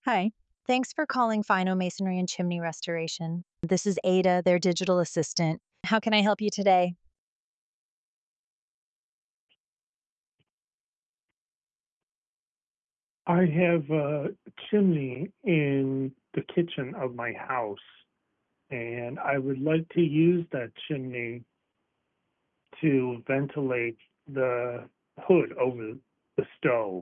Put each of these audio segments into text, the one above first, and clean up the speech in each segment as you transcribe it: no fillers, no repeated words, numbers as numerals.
Hi. Thanks for calling Fino Masonry and Chimney Restoration. This is Ada, their digital assistant. How can I help you today? I have a chimney in the kitchen of my house, and I would like to use that chimney to ventilate the hood over the stove.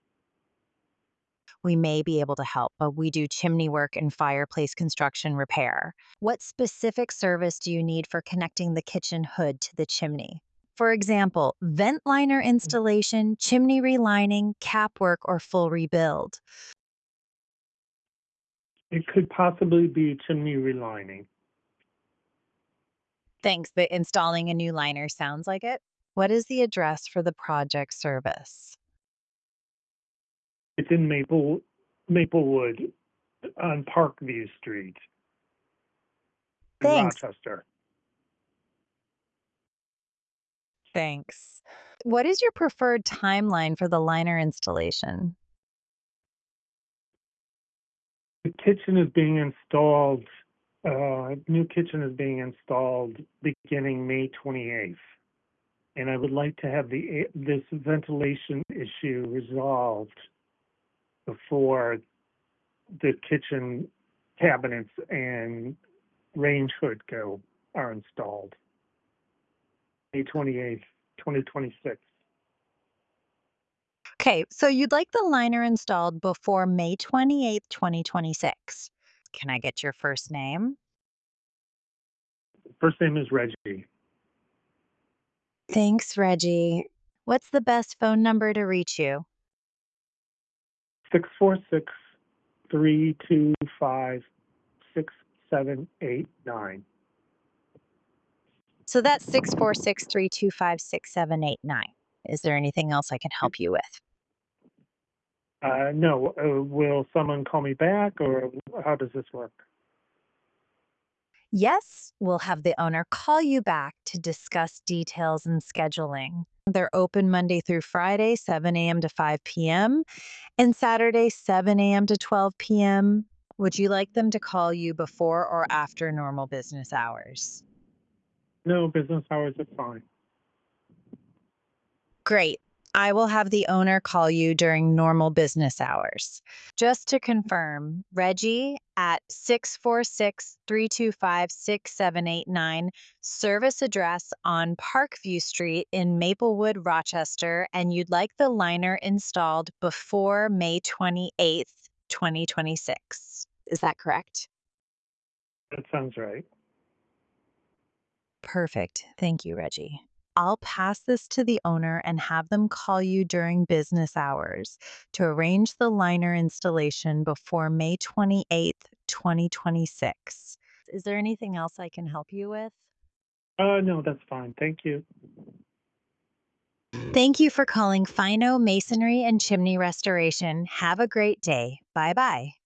We may be able to help, but we do chimney work and fireplace construction repair. What specific service do you need for connecting the kitchen hood to the chimney? For example, vent liner installation, chimney relining, cap work, or full rebuild. It could possibly be chimney relining. Thanks, but installing a new liner sounds like it. What is the address for the project service? It's in Maplewood on Parkview Street in Thanks. Rochester. Thanks. What is your preferred timeline for the liner installation? The kitchen is being installed. New kitchen is being installed beginning May 28th. And I would like to have this ventilation issue resolved before the kitchen cabinets and range hood go are installed. May 28th, 2026. Okay, so you'd like the liner installed before May 28th, 2026. Can I get your first name? First name is Reggie. Thanks, Reggie. What's the best phone number to reach you? 646 325 6789. So that's 646-325-6789. Is there anything else I can help you with? No, will someone call me back or how does this work? Yes, we'll have the owner call you back to discuss details and scheduling. They're open Monday through Friday, 7 a.m. to 5 p.m., and Saturday, 7 a.m. to 12 p.m. Would you like them to call you before or after normal business hours? No, business hours are fine. Great. I will have the owner call you during normal business hours. Just to confirm, Reggie at 646-325-6789, service address on Parkview Street in Maplewood, Rochester, and you'd like the liner installed before May 28th, 2026. Is that correct? That sounds right. Perfect. Thank you, Reggie. I'll pass this to the owner and have them call you during business hours to arrange the liner installation before May 28th, 2026. Is there anything else I can help you with? No, that's fine. Thank you. Thank you for calling Fino Masonry and Chimney Restoration. Have a great day. Bye bye.